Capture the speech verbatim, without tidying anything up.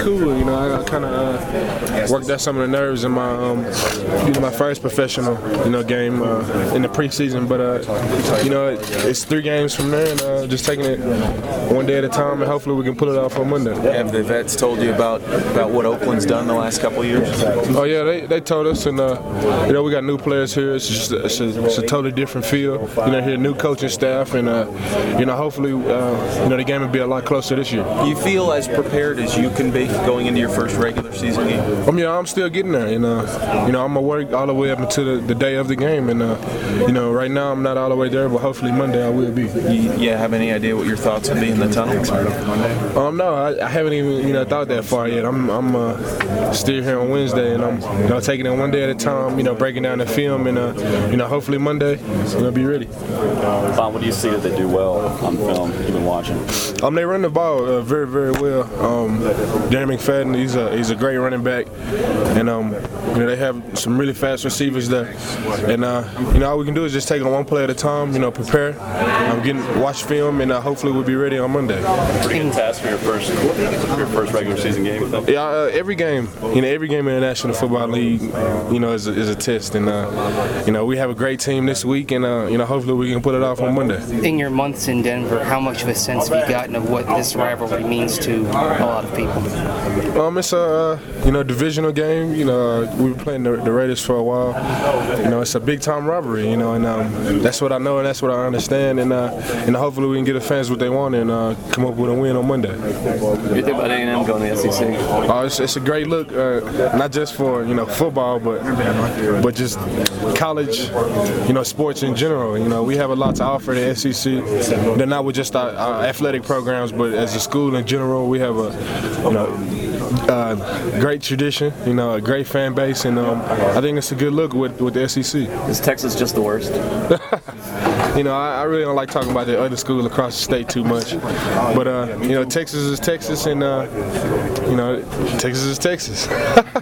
cool. You know, I kind of uh, worked out some of the nerves in my, um, you know, my first professional, you know, game uh, in the preseason. But uh, you know, it, it's three games from there, and uh, just taking it one day at a time, and hopefully we can pull it off on Monday. Have the vets told you about about what Oakland's done the last couple of years? Oh yeah, they, they told us, and uh, you know, we got new players here. It's just a, it's, a, it's a totally different feel. You know, here new coaching staff, and uh, you know, hopefully, uh, you know, the game will be a lot closer this year. You feel as prepared as you can be going into your first regular season game? I mean, I'm still getting there, and uh, you know, I'm gonna work all the way up until the, the day of the game, and uh, you know, right now I'm not all the way there, but hopefully Monday I will be. You, you have any idea what your thoughts would be in the tunnel? Um, no, I, I haven't even you know thought that far yet. I'm I'm uh, still here on Wednesday, and I'm you know taking it one day at a time. You know, breaking down the film, and uh, you know, hopefully Monday we'll be ready. Bob, what do you see that they do well on film? You've been watching. Um, they run the ball uh, very, very well. Um, Darren McFadden, he's a he's a great running back, and um, you know they have some really fast receivers there. And uh, you know all we can do is just take it one play at a time. You know, prepare, um, getting watch film, and uh, hopefully we'll be ready on Monday. Pretty good task for your first your first regular season game with them. Yeah, uh, every game, you know, every game in the National Football League, you know, is a, is a test, and uh, you know we have a great team this week, and uh, you know hopefully we can put it off on Monday. In your months in Denver, how much of a sense have you gotten of what this rivalry means to a lot of people? Um, it's a uh, you know divisional game. You know, uh, we've been playing the, the Raiders for a while. You know, it's a big time rivalry. You know, and um, that's what I know and that's what I understand. And uh, and hopefully we can get the fans what they want and uh, come up with a win on Monday. What do you think about A and M going to the S E C? Uh, it's, it's a great look, uh, not just for you know football, but but just college, you know, sports in general. You know, we have a lot to offer the S E C. They're not with just our, our athletic programs, but as a school in general, we have a you know uh, great tradition. You know, a great fan base, and um, I think it's a good look with with the S E C. Is Texas just the worst? You know, I, I really don't like talking about the other schools across the state too much, but uh, you know, Texas is Texas, and uh, you know, Texas is Texas.